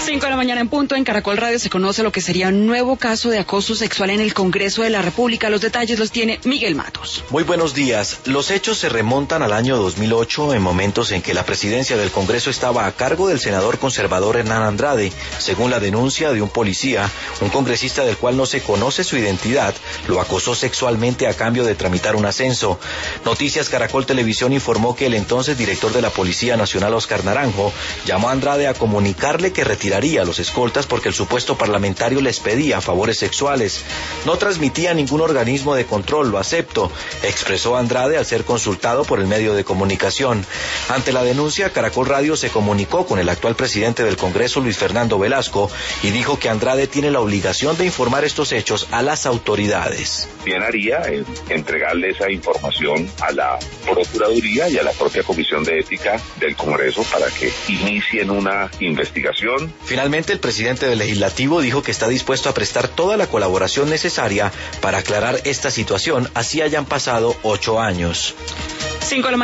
5 de la mañana en punto, en Caracol Radio se conoce lo que sería un nuevo caso de acoso sexual en el Congreso de la República. Los detalles los tiene Miguel Matos. Muy buenos días. Los hechos se remontan al año 2008, en momentos en que la presidencia del Congreso estaba a cargo del senador conservador Hernán Andrade. Según la denuncia de un policía, un congresista del cual no se conoce su identidad, lo acosó sexualmente a cambio de tramitar un ascenso. Noticias Caracol Televisión informó que el entonces director de la Policía Nacional, Oscar Naranjo, llamó a Andrade a comunicarle que retiraría a los escoltas porque el supuesto parlamentario les pedía favores sexuales. No transmitía ningún organismo de control, lo acepto, expresó Andrade al ser consultado por el medio de comunicación. Ante la denuncia, Caracol Radio se comunicó con el actual presidente del Congreso, Luis Fernando Velasco, y dijo que Andrade tiene la obligación de informar estos hechos a las autoridades. Bien haría entregarle esa información a la Procuraduría y a la propia Comisión de Ética del Congreso para que inicien una investigación. Finalmente, el presidente del Legislativo dijo que está dispuesto a prestar toda la colaboración necesaria para aclarar esta situación, así hayan pasado 8 años. 5 de la mañana.